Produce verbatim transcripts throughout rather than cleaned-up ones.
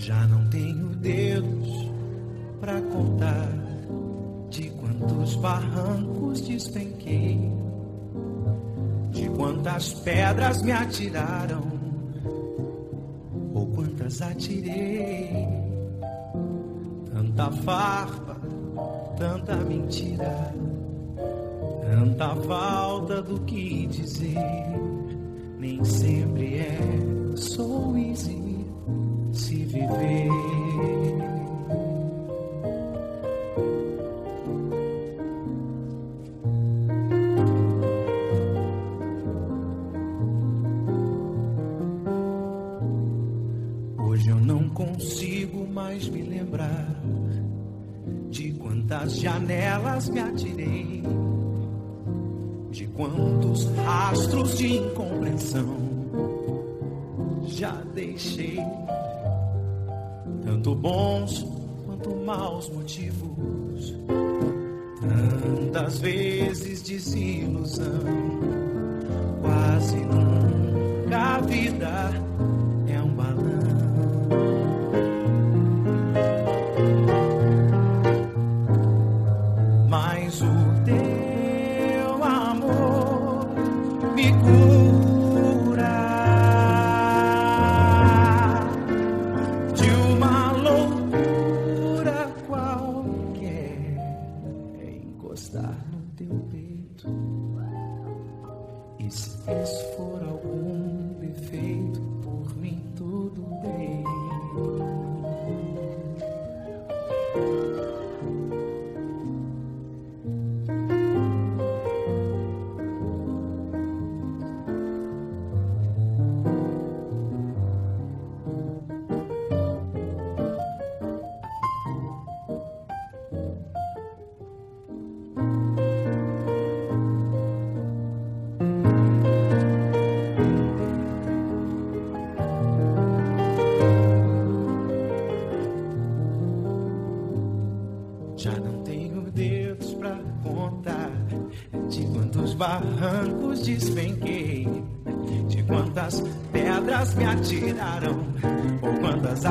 Já não tenho dedos pra contar de quantos barrancos despenquei, de quantas pedras me atiraram, ou quantas atirei. Tanta farpa, tanta mentira, tanta falta do que dizer. Nem sempre é so easy se viver. Hoje eu não consigo mais me lembrar de quantas janelas me atirei, de quantos rastros de incompreensão já deixei. Tanto bons quanto maus motivos, tantas vezes desilusão. Quase nunca a vida é um balão. Mas o teu amor me cura de uma loucura qualquer. É encostar no teu peito, e se esse for algum defeito, por mim tudo bem. Já não tenho dedos pra contar de quantos barrancos despenquei, de quantas pedras me atiraram, ou quantas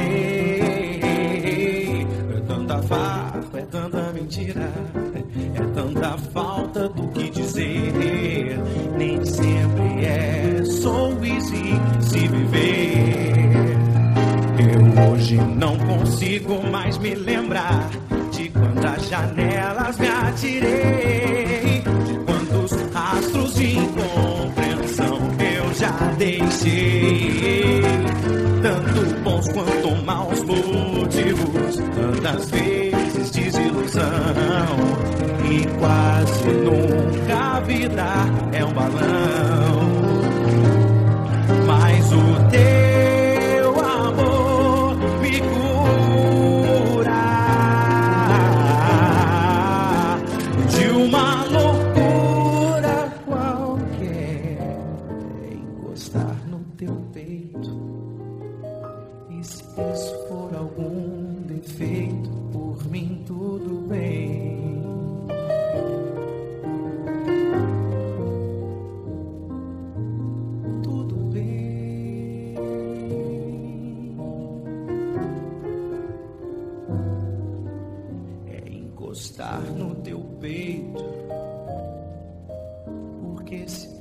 atirei. É tanta farpa, é tanta mentira, é tanta falta do que dizer. Nem sempre é so easy se viver. Eu hoje não consigo mais me lembrar de quantas janelas me atirei, de quantos rastros de incompreensão eu já deixei. Tanto bons quanto maus motivos, tantas vezes desilusão. E quase nunca a vida é um balão. Mas o teu amor me cura de uma loucura qualquer. É encostar no teu peito, e se isso for algum defeito, por mim tudo bem. Tudo bem. É encostar no teu peito, porque se